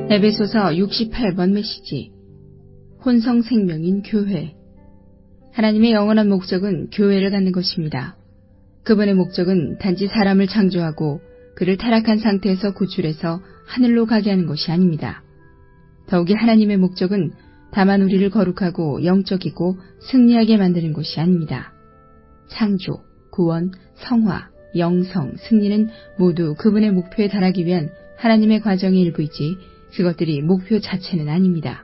에베소서 68번 메시지. 혼성 생명인 교회. 하나님의 영원한 목적은 교회를 갖는 것입니다. 그분의 목적은 단지 사람을 창조하고 그를 타락한 상태에서 구출해서 하늘로 가게 하는 것이 아닙니다. 더욱이 하나님의 목적은 다만 우리를 거룩하고 영적이고 승리하게 만드는 것이 아닙니다. 창조, 구원, 성화, 영성, 승리는 모두 그분의 목표에 달하기 위한 하나님의 과정의 일부이지 그것들이 목표 자체는 아닙니다.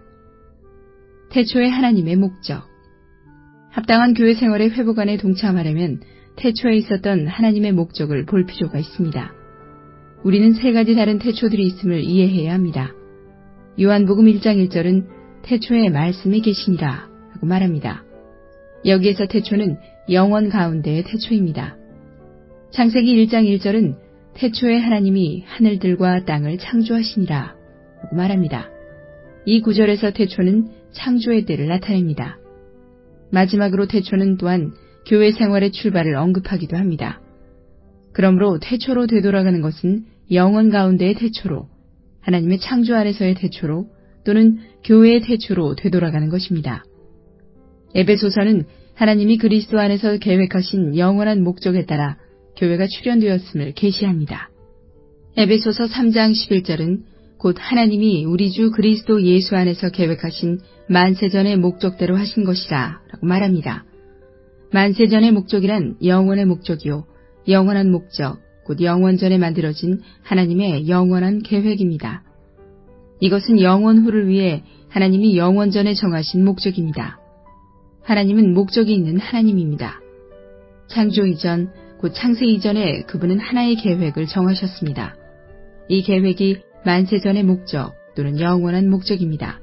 태초의 하나님의 목적. 합당한 교회 생활의 회복 안에 동참하려면 태초에 있었던 하나님의 목적을 볼 필요가 있습니다. 우리는 세 가지 다른 태초들이 있음을 이해해야 합니다. 요한복음 1장 1절은 태초에 말씀이 계시니라 라고 말합니다. 여기에서 태초는 영원 가운데의 태초입니다. 창세기 1장 1절은 태초에 하나님이 하늘들과 땅을 창조하시니라 라고 말합니다. 이 구절에서 태초는 창조의 때를 나타냅니다. 마지막으로 태초는 또한 교회 생활의 출발을 언급하기도 합니다. 그러므로 태초로 되돌아가는 것은 영원 가운데의 태초로, 하나님의 창조 안에서의 태초로 또는 교회의 태초로 되돌아가는 것입니다. 에베소서는 하나님이 그리스도 안에서 계획하신 영원한 목적에 따라 교회가 출현되었음을 계시합니다. 에베소서 3장 11절은 곧 하나님이 우리 주 그리스도 예수 안에서 계획하신 만세전의 목적대로 하신 것이라 라고 말합니다. 만세전의 목적이란 영원의 목적이요, 영원한 목적, 곧 영원전에 만들어진 하나님의 영원한 계획입니다. 이것은 영원 후를 위해 하나님이 영원전에 정하신 목적입니다. 하나님은 목적이 있는 하나님입니다. 창조 이전, 곧 창세 이전에 그분은 하나의 계획을 정하셨습니다. 이 계획이 만세전의 목적 또는 영원한 목적입니다.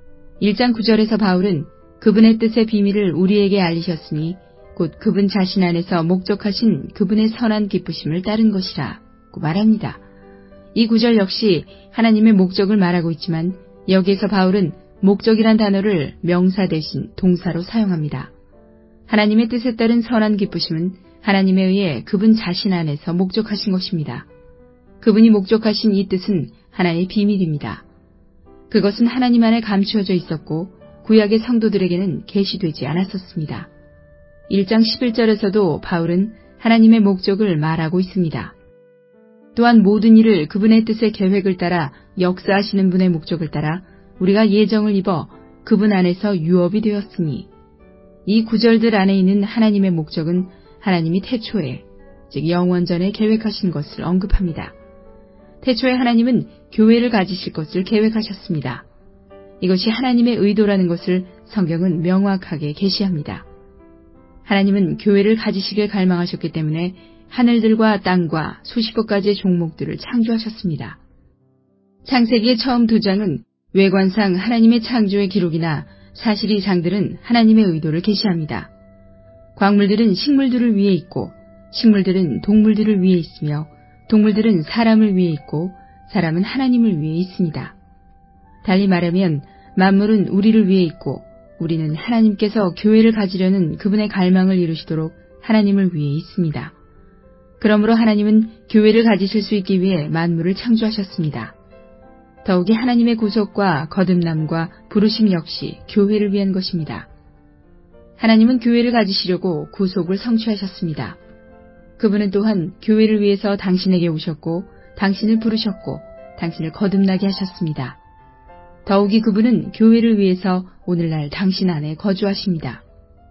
1장 9절에서 바울은 그분의 뜻의 비밀을 우리에게 알리셨으니 곧 그분 자신 안에서 목적하신 그분의 선한 기쁘심을 따른 것이라고 말합니다. 이 구절 역시 하나님의 목적을 말하고 있지만 여기에서 바울은 목적이란 단어를 명사 대신 동사로 사용합니다. 하나님의 뜻에 따른 선한 기쁘심은 하나님에 의해 그분 자신 안에서 목적하신 것입니다. 그분이 목적하신 이 뜻은 하나의 비밀입니다. 그것은 하나님 안에 감추어져 있었고 구약의 성도들에게는 계시되지 않았었습니다. 1장 11절에서도 바울은 하나님의 목적을 말하고 있습니다. 또한 모든 일을 그분의 뜻의 계획을 따라 역사하시는 분의 목적을 따라 우리가 예정을 입어 그분 안에서 유업이 되었으니, 이 구절들 안에 있는 하나님의 목적은 하나님이 태초에, 즉 영원전에 계획하신 것을 언급합니다. 태초에 하나님은 교회를 가지실 것을 계획하셨습니다. 이것이 하나님의 의도라는 것을 성경은 명확하게 계시합니다. 하나님은 교회를 가지시길 갈망하셨기 때문에 하늘들과 땅과 수십억 가지의 종목들을 창조하셨습니다. 창세기의 처음 2장은 외관상 하나님의 창조의 기록이나 사실 이 장들은 하나님의 의도를 계시합니다. 광물들은 식물들을 위해 있고 식물들은 동물들을 위해 있으며 동물들은 사람을 위해 있고 사람은 하나님을 위해 있습니다. 달리 말하면 만물은 우리를 위해 있고 우리는 하나님께서 교회를 가지려는 그분의 갈망을 이루시도록 하나님을 위해 있습니다. 그러므로 하나님은 교회를 가지실 수 있기 위해 만물을 창조하셨습니다. 더욱이 하나님의 구속과 거듭남과 부르심 역시 교회를 위한 것입니다. 하나님은 교회를 가지시려고 구속을 성취하셨습니다. 그분은 또한 교회를 위해서 당신에게 오셨고 당신을 부르셨고 당신을 거듭나게 하셨습니다. 더욱이 그분은 교회를 위해서 오늘날 당신 안에 거주하십니다.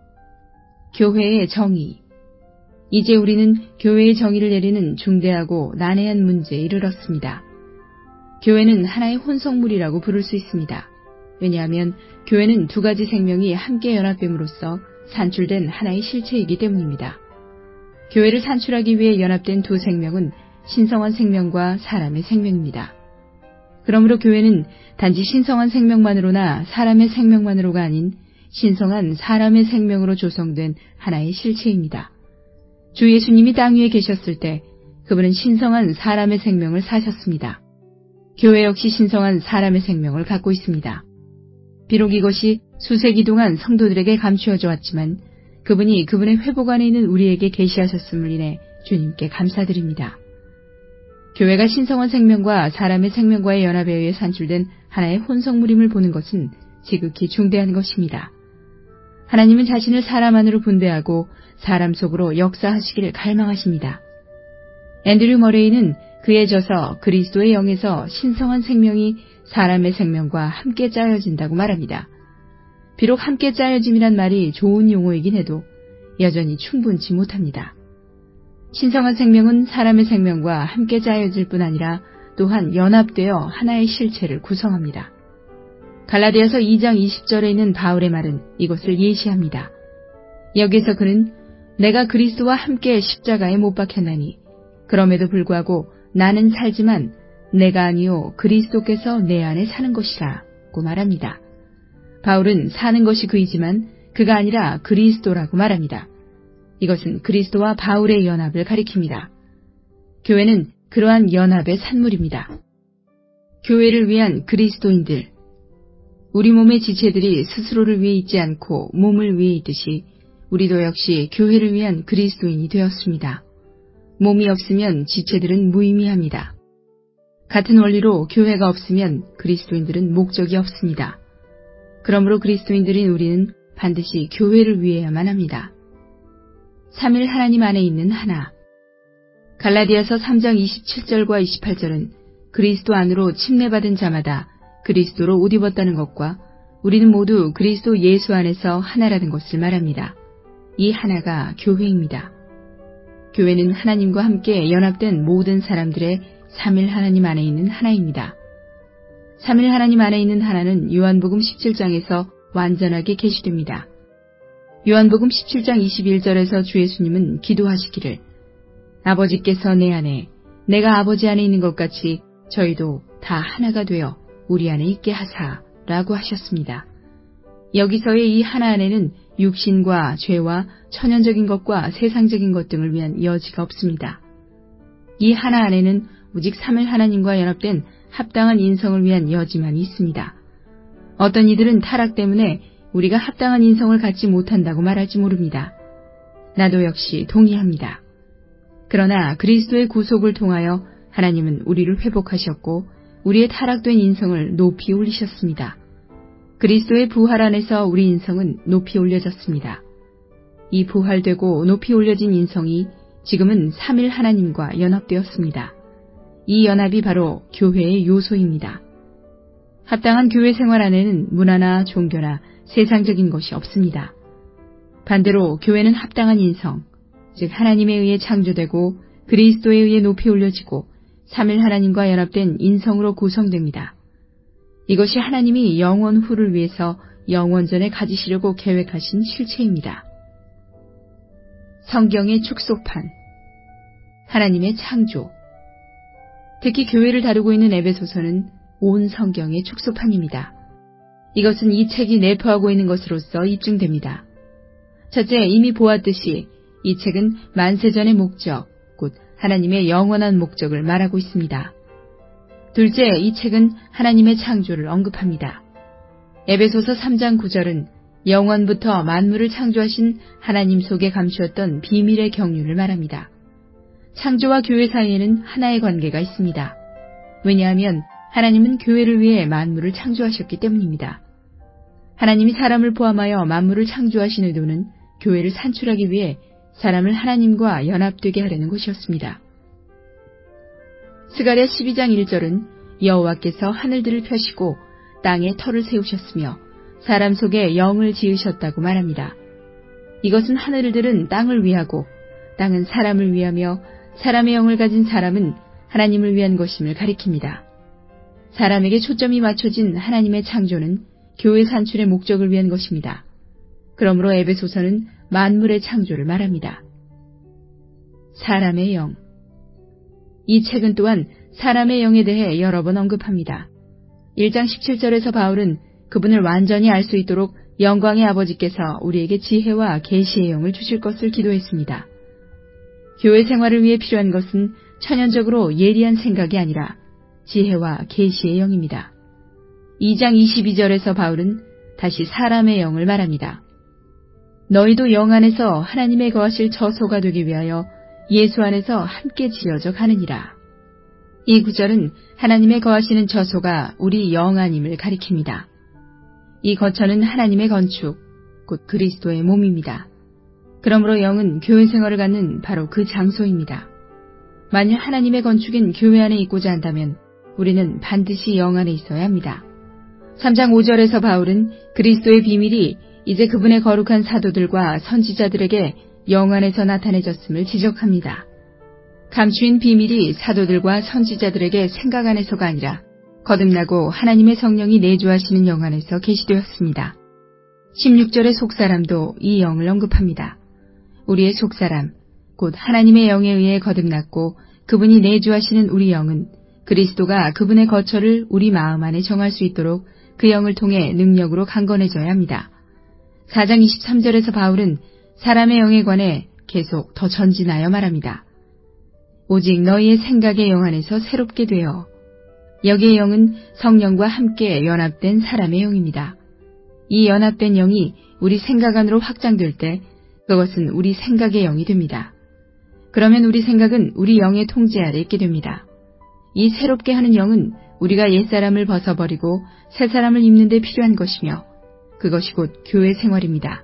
교회의 정의. 이제 우리는 교회의 정의를 내리는 중대하고 난해한 문제에 이르렀습니다. 교회는 하나의 혼성물이라고 부를 수 있습니다. 왜냐하면 교회는 두 가지 생명이 함께 연합됨으로써 산출된 하나의 실체이기 때문입니다. 교회를 산출하기 위해 연합된 두 생명은 신성한 생명과 사람의 생명입니다. 그러므로 교회는 단지 신성한 생명만으로나 사람의 생명만으로가 아닌 신성한 사람의 생명으로 조성된 하나의 실체입니다. 주 예수님이 땅 위에 계셨을 때 그분은 신성한 사람의 생명을 사셨습니다. 교회 역시 신성한 사람의 생명을 갖고 있습니다. 비록 이것이 수세기 동안 성도들에게 감추어져 왔지만 그분이 그분의 회복 안에 있는 우리에게 계시하셨음을 인해 주님께 감사드립니다. 교회가 신성한 생명과 사람의 생명과의 연합에 의해 산출된 하나의 혼성물임을 보는 것은 지극히 중대한 것입니다. 하나님은 자신을 사람 안으로 분배하고 사람 속으로 역사하시기를 갈망하십니다. 앤드류 머레이는 그에 져서 그리스도의 영에서 신성한 생명이 사람의 생명과 함께 짜여진다고 말합니다. 비록 함께 짜여짐이란 말이 좋은 용어이긴 해도 여전히 충분치 못합니다. 신성한 생명은 사람의 생명과 함께 짜여질 뿐 아니라 또한 연합되어 하나의 실체를 구성합니다. 갈라디아서 2장 20절에 있는 바울의 말은 이것을 예시합니다. 여기서 그는 내가 그리스도와 함께 십자가에 못 박혔나니 그럼에도 불구하고 나는 살지만 내가 아니요 그리스도께서 내 안에 사는 것이라고 말합니다. 바울은 사는 것이 그이지만 그가 아니라 그리스도라고 말합니다. 이것은 그리스도와 바울의 연합을 가리킵니다. 교회는 그러한 연합의 산물입니다. 교회를 위한 그리스도인들. 우리 몸의 지체들이 스스로를 위해 있지 않고 몸을 위해 있듯이 우리도 역시 교회를 위한 그리스도인이 되었습니다. 몸이 없으면 지체들은 무의미합니다. 같은 원리로 교회가 없으면 그리스도인들은 목적이 없습니다. 그러므로 그리스도인들인 우리는 반드시 교회를 위해야만 합니다. 3일 하나님 안에 있는 하나. 갈라디아서 3장 27절과 28절은 그리스도 안으로 침례받은 자마다 그리스도로 옷 입었다는 것과 우리는 모두 그리스도 예수 안에서 하나라는 것을 말합니다. 이 하나가 교회입니다. 교회는 하나님과 함께 연합된 모든 사람들의 3일 하나님 안에 있는 하나입니다. 3일 하나님 안에 있는 하나는 요한복음 17장에서 완전하게 계시됩니다. 요한복음 17장 21절에서 주 예수님은 기도하시기를 아버지께서 내 안에 내가 아버지 안에 있는 것 같이 저희도 다 하나가 되어 우리 안에 있게 하사 라고 하셨습니다. 여기서의 이 하나 안에는 육신과 죄와 천연적인 것과 세상적인 것 등을 위한 여지가 없습니다. 이 하나 안에는 오직 3일 하나님과 연합된 합당한 인성을 위한 여지만 있습니다. 어떤 이들은 타락 때문에 우리가 합당한 인성을 갖지 못한다고 말할지 모릅니다. 나도 역시 동의합니다. 그러나 그리스도의 구속을 통하여 하나님은 우리를 회복하셨고 우리의 타락된 인성을 높이 올리셨습니다. 그리스도의 부활 안에서 우리 인성은 높이 올려졌습니다. 이 부활되고 높이 올려진 인성이 지금은 3일 하나님과 연합되었습니다. 이 연합이 바로 교회의 요소입니다. 합당한 교회 생활 안에는 문화나 종교나 세상적인 것이 없습니다. 반대로 교회는 합당한 인성, 즉 하나님에 의해 창조되고 그리스도에 의해 높이 올려지고 3일 하나님과 연합된 인성으로 구성됩니다. 이것이 하나님이 영원 후를 위해서 영원전에 가지시려고 계획하신 실체입니다. 성경의 축소판, 하나님의 창조. 특히 교회를 다루고 있는 에베소서는 온 성경의 축소판입니다. 이것은 이 책이 내포하고 있는 것으로서 입증됩니다. 첫째, 이미 보았듯이 이 책은 만세전의 목적, 곧 하나님의 영원한 목적을 말하고 있습니다. 둘째, 이 책은 하나님의 창조를 언급합니다. 에베소서 3장 9절은 영원부터 만물을 창조하신 하나님 속에 감추었던 비밀의 경륜을 말합니다. 창조와 교회 사이에는 하나의 관계가 있습니다. 왜냐하면 하나님은 교회를 위해 만물을 창조하셨기 때문입니다. 하나님이 사람을 포함하여 만물을 창조하신 의도는 교회를 산출하기 위해 사람을 하나님과 연합되게 하려는 것이었습니다. 스가랴 12장 1절은 여호와께서 하늘들을 펴시고 땅에 터를 세우셨으며 사람 속에 영을 지으셨다고 말합니다. 이것은 하늘들은 땅을 위하고 땅은 사람을 위하며 사람의 영을 가진 사람은 하나님을 위한 것임을 가리킵니다. 사람에게 초점이 맞춰진 하나님의 창조는 교회 산출의 목적을 위한 것입니다. 그러므로 에베소서는 만물의 창조를 말합니다. 사람의 영. 이 책은 또한 사람의 영에 대해 여러 번 언급합니다. 1장 17절에서 바울은 그분을 완전히 알 수 있도록 영광의 아버지께서 우리에게 지혜와 계시의 영을 주실 것을 기도했습니다. 교회 생활을 위해 필요한 것은 천연적으로 예리한 생각이 아니라 지혜와 계시의 영입니다. 2장 22절에서 바울은 다시 사람의 영을 말합니다. 너희도 영 안에서 하나님의 거하실 처소가 되기 위하여 예수 안에서 함께 지어져 가느니라. 이 구절은 하나님의 거하시는 처소가 우리 영 안임을 가리킵니다. 이 거처는 하나님의 건축, 곧 그리스도의 몸입니다. 그러므로 영은 교회 생활을 갖는 바로 그 장소입니다. 만일 하나님의 건축인 교회 안에 있고자 한다면 우리는 반드시 영 안에 있어야 합니다. 3장 5절에서 바울은 그리스도의 비밀이 이제 그분의 거룩한 사도들과 선지자들에게 영 안에서 나타내졌음을 지적합니다. 감추인 비밀이 사도들과 선지자들에게 생각 안에서가 아니라 거듭나고 하나님의 성령이 내주하시는 영 안에서 계시되었습니다. 16절의 속사람도 이 영을 언급합니다. 우리의 속사람, 곧 하나님의 영에 의해 거듭났고 그분이 내주하시는 우리 영은 그리스도가 그분의 거처를 우리 마음 안에 정할 수 있도록 그 영을 통해 능력으로 강건해져야 합니다. 4장 23절에서 바울은 사람의 영에 관해 계속 더 전진하여 말합니다. 오직 너희의 생각의 영 안에서 새롭게 되어. 여기의 영은 성령과 함께 연합된 사람의 영입니다. 이 연합된 영이 우리 생각 안으로 확장될 때 그것은 우리 생각의 영이 됩니다. 그러면 우리 생각은 우리 영의 통제 아래 있게 됩니다. 이 새롭게 하는 영은 우리가 옛사람을 벗어버리고 새사람을 입는 데 필요한 것이며 그것이 곧 교회 생활입니다.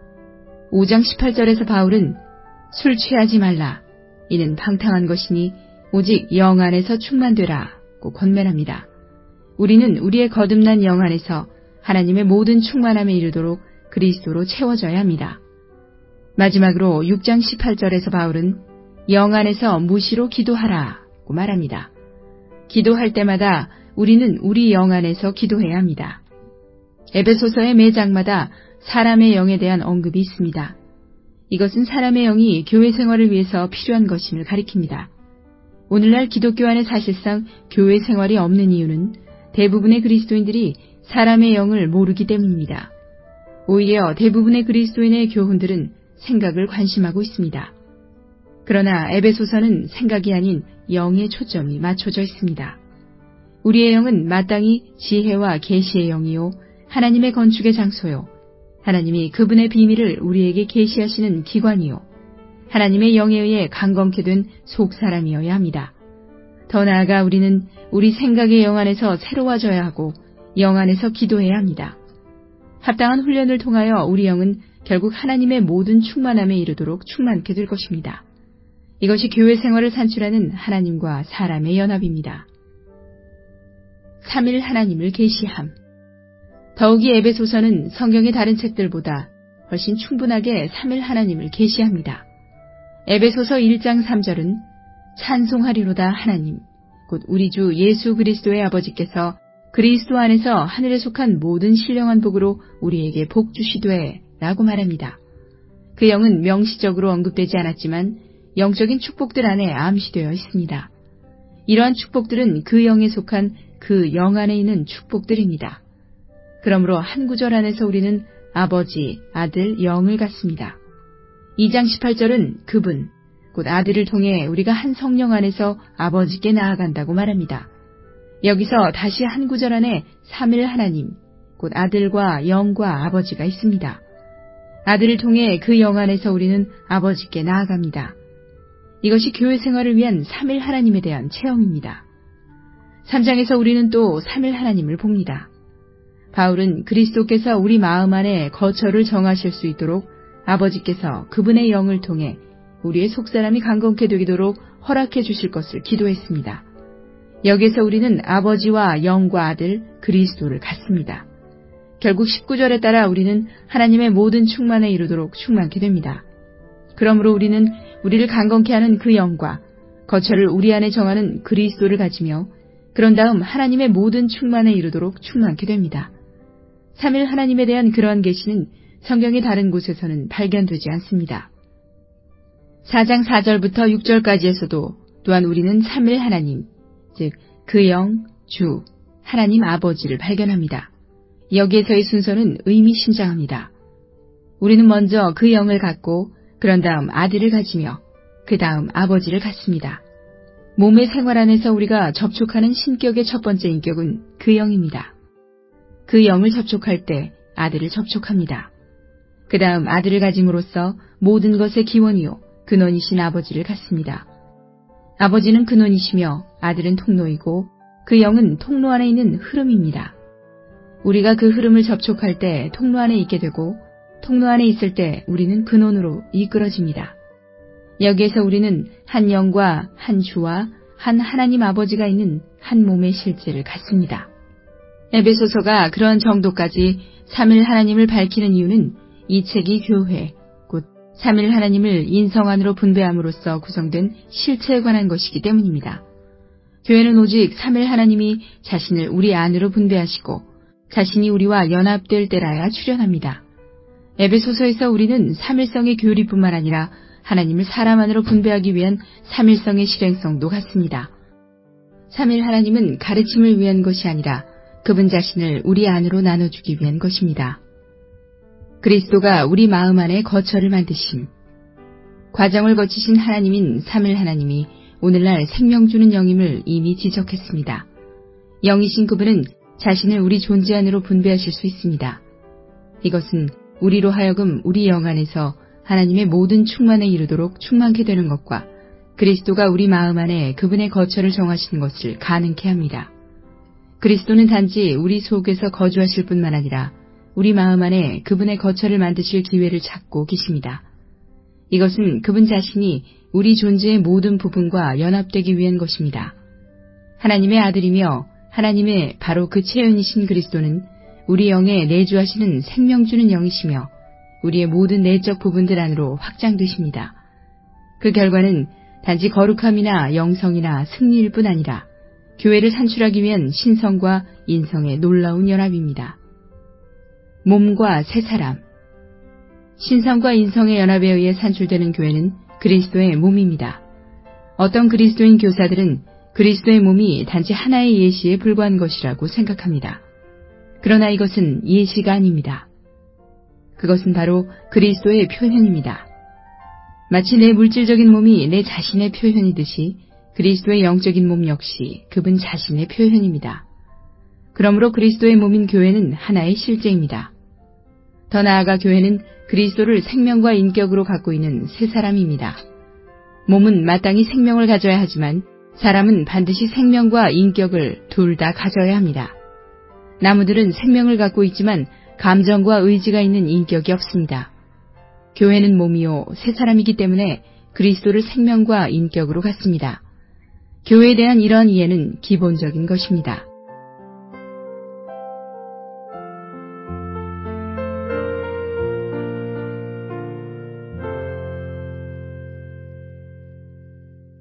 5장 18절에서 바울은 술 취하지 말라. 이는 방탕한 것이니 오직 영 안에서 충만되라고 권면합니다. 우리는 우리의 거듭난 영 안에서 하나님의 모든 충만함에 이르도록 그리스도로 채워져야 합니다. 마지막으로 6장 18절에서 바울은 영 안에서 무시로 기도하라고 말합니다. 기도할 때마다 우리는 우리 영 안에서 기도해야 합니다. 에베소서의 매 장마다 사람의 영에 대한 언급이 있습니다. 이것은 사람의 영이 교회 생활을 위해서 필요한 것임을 가리킵니다. 오늘날 기독교 안에 사실상 교회 생활이 없는 이유는 대부분의 그리스도인들이 사람의 영을 모르기 때문입니다. 오히려 대부분의 그리스도인의 교훈들은 생각을 관심하고 있습니다. 그러나 에베소서는 생각이 아닌 영의 초점이 맞춰져 있습니다. 우리의 영은 마땅히 지혜와 계시의 영이요 하나님의 건축의 장소요 하나님이 그분의 비밀을 우리에게 계시하시는 기관이요 하나님의 영에 의해 강건케 된 속사람이어야 합니다. 더 나아가 우리는 우리 생각의 영 안에서 새로워져야 하고 영 안에서 기도해야 합니다. 합당한 훈련을 통하여 우리 영은 결국 하나님의 모든 충만함에 이르도록 충만케 될 것입니다. 이것이 교회 생활을 산출하는 하나님과 사람의 연합입니다. 3일 하나님을 계시함. 더욱이 에베소서는 성경의 다른 책들보다 훨씬 충분하게 3일 하나님을 계시합니다. 에베소서 1장 3절은 찬송하리로다 하나님, 곧 우리 주 예수 그리스도의 아버지께서 그리스도 안에서 하늘에 속한 모든 신령한 복으로 우리에게 복 주시되 라고 말합니다. 그 영은 명시적으로 언급되지 않았지만 영적인 축복들 안에 암시되어 있습니다. 이러한 축복들은 그 영에 속한 그 영 안에 있는 축복들입니다. 그러므로 한 구절 안에서 우리는 아버지, 아들, 영을 갖습니다. 2장 18절은 그분, 곧 아들을 통해 우리가 한 성령 안에서 아버지께 나아간다고 말합니다. 여기서 다시 한 구절 안에 삼일 하나님, 곧 아들과 영과 아버지가 있습니다. 아들을 통해 그 영 안에서 우리는 아버지께 나아갑니다. 이것이 교회 생활을 위한 삼일 하나님에 대한 체험입니다. 3장에서 우리는 또 삼일 하나님을 봅니다. 바울은 그리스도께서 우리 마음 안에 거처를 정하실 수 있도록 아버지께서 그분의 영을 통해 우리의 속사람이 강건케 되도록 허락해 주실 것을 기도했습니다. 여기에서 우리는 아버지와 영과 아들 그리스도를 갖습니다. 결국 19절에 따라 우리는 하나님의 모든 충만에 이르도록 충만케 됩니다. 그러므로 우리는 우리를 강건케 하는 그 영과 거처를 우리 안에 정하는 그리스도를 가지며 그런 다음 하나님의 모든 충만에 이르도록 충만케 됩니다. 삼일 하나님에 대한 그러한 계시는 성경의 다른 곳에서는 발견되지 않습니다. 4장 4절부터 6절까지에서도 또한 우리는 삼일 하나님, 즉 그 영, 주, 하나님 아버지를 발견합니다. 여기에서의 순서는 의미심장합니다. 우리는 먼저 그 영을 갖고 그런 다음 아들을 가지며 그 다음 아버지를 갖습니다. 몸의 생활 안에서 우리가 접촉하는 신격의 첫 번째 인격은 그 영입니다. 그 영을 접촉할 때 아들을 접촉합니다. 그 다음 아들을 가짐으로써 모든 것의 기원이요 근원이신 아버지를 갖습니다. 아버지는 근원이시며 아들은 통로이고 그 영은 통로 안에 있는 흐름입니다. 우리가 그 흐름을 접촉할 때 통로 안에 있게 되고 통로 안에 있을 때 우리는 근원으로 이끌어집니다. 여기에서 우리는 한 영과 한 주와 한 하나님 아버지가 있는 한 몸의 실제를 갖습니다. 에베소서가 그런 정도까지 삼일 하나님을 밝히는 이유는 이 책이 교회, 곧 삼일 하나님을 인성 안으로 분배함으로써 구성된 실체에 관한 것이기 때문입니다. 교회는 오직 삼일 하나님이 자신을 우리 안으로 분배하시고 자신이 우리와 연합될 때라야 출현합니다. 에베소서에서 우리는 삼일성의 교리뿐만 아니라 하나님을 사람 안으로 분배하기 위한 삼일성의 실행성도 갖습니다. 삼일 하나님은 가르침을 위한 것이 아니라 그분 자신을 우리 안으로 나눠주기 위한 것입니다. 그리스도가 우리 마음 안에 거처를 만드심. 과정을 거치신 하나님인 삼일 하나님이 오늘날 생명 주는 영임을 이미 지적했습니다. 영이신 그분은 자신을 우리 존재 안으로 분배하실 수 있습니다. 이것은 우리로 하여금 우리 영 안에서 하나님의 모든 충만에 이르도록 충만케 되는 것과 그리스도가 우리 마음 안에 그분의 거처를 정하시는 것을 가능케 합니다. 그리스도는 단지 우리 속에서 거주하실 뿐만 아니라 우리 마음 안에 그분의 거처를 만드실 기회를 찾고 계십니다. 이것은 그분 자신이 우리 존재의 모든 부분과 연합되기 위한 것입니다. 하나님의 아들이며 하나님의 바로 그 체현이신 그리스도는 우리 영에 내주하시는 생명 주는 영이시며 우리의 모든 내적 부분들 안으로 확장되십니다. 그 결과는 단지 거룩함이나 영성이나 승리일 뿐 아니라 교회를 산출하기 위한 신성과 인성의 놀라운 연합입니다. 몸과 새 사람. 신성과 인성의 연합에 의해 산출되는 교회는 그리스도의 몸입니다. 어떤 그리스도인 교사들은 그리스도의 몸이 단지 하나의 예시에 불과한 것이라고 생각합니다. 그러나 이것은 예시가 아닙니다. 그것은 바로 그리스도의 표현입니다. 마치 내 물질적인 몸이 내 자신의 표현이듯이 그리스도의 영적인 몸 역시 그분 자신의 표현입니다. 그러므로 그리스도의 몸인 교회는 하나의 실제입니다. 더 나아가 교회는 그리스도를 생명과 인격으로 갖고 있는 새 사람입니다. 몸은 마땅히 생명을 가져야 하지만 사람은 반드시 생명과 인격을 둘 다 가져야 합니다. 나무들은 생명을 갖고 있지만 감정과 의지가 있는 인격이 없습니다. 교회는 몸이요 새 사람이기 때문에 그리스도를 생명과 인격으로 갖습니다. 교회에 대한 이런 이해는 기본적인 것입니다.